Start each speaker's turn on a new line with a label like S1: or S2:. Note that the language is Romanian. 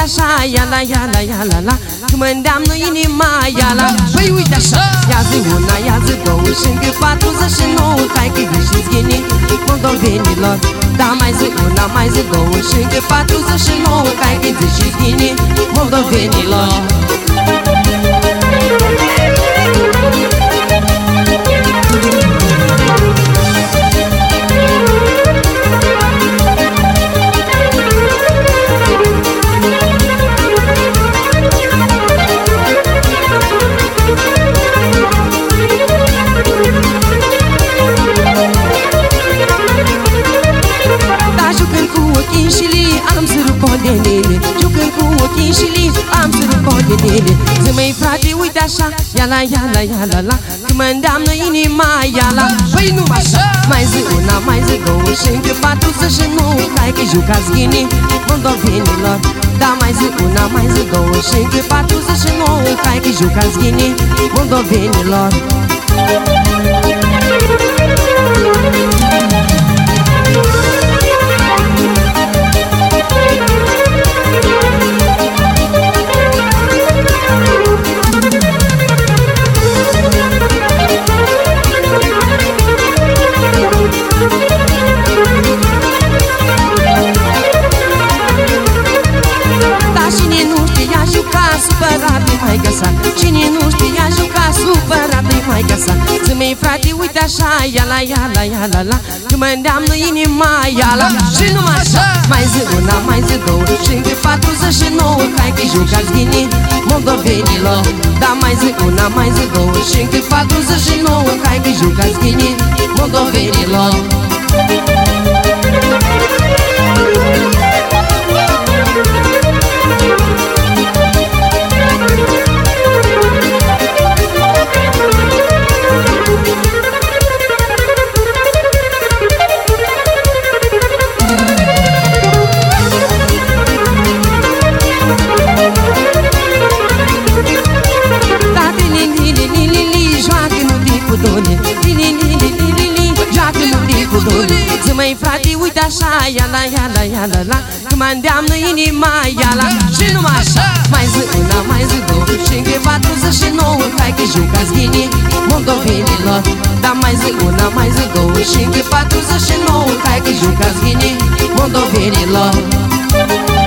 S1: așa, ia la că mă îndeamnă inima, ia la. Păi uite așa. Ia zi una, ia zi două și încă 49. Hai că greșiți ghinii moldovenilor. Da, mai zi una, mai zi două și încă 49. Hai că greșiți ghinii moldovenilor. Jucând cu ochii și li am să rup podenele. Zi măi frate, uite așa, ia la că mă îndeamnă inima, ia la. Păi nu așa. Mai zi una, mai zi două și încă 49. Hai că jucați ghinii moldovenilor. Da, mai zi una, mai zi două și încă 49. Hai că jucați ghinii moldovenilor. Supărat-i maică sa, cine nu știa juca, supărat-i maică sa. Zi măi frate, uite așa, ia la că mă îndeamnă inima, ia la. Și numai așa. Mai zi una, mai zi două și încă 49. Hai că jucați ghinii moldovenilor. Da, mai zi una, mai zi două și încă 49. Hai că jucați ghinii moldovenilor. Zi măi frate, uite așa, ia la că mă îndeamnă inima, ia la. Și numai așa. Mai zi una, mai zi două și încă 49. Hai că jucați ghinii moldovenilor. Da, mai zi una, mai zi două și încă 49. Hai că jucați ghinii moldovenilor.